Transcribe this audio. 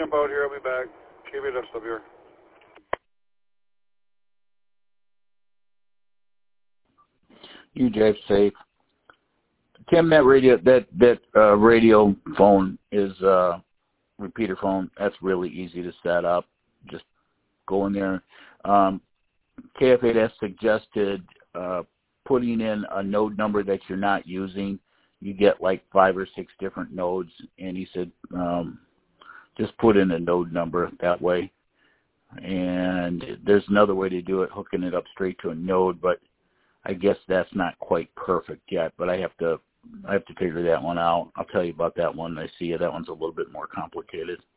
jump out here. I'll be back. KBW here. You drive safe. Tim, that radio phone is repeater phone. That's really easy to set up. Just go in there. KF8S suggested putting in a node number that you're not using. You get like 5 or 6 different nodes, and he said just put in a node number that way. And there's another way to do it, hooking it up straight to a node, but I guess that's not quite perfect yet. But I have to figure that one out. I'll tell you about that one when I see you. That one's a little bit more complicated.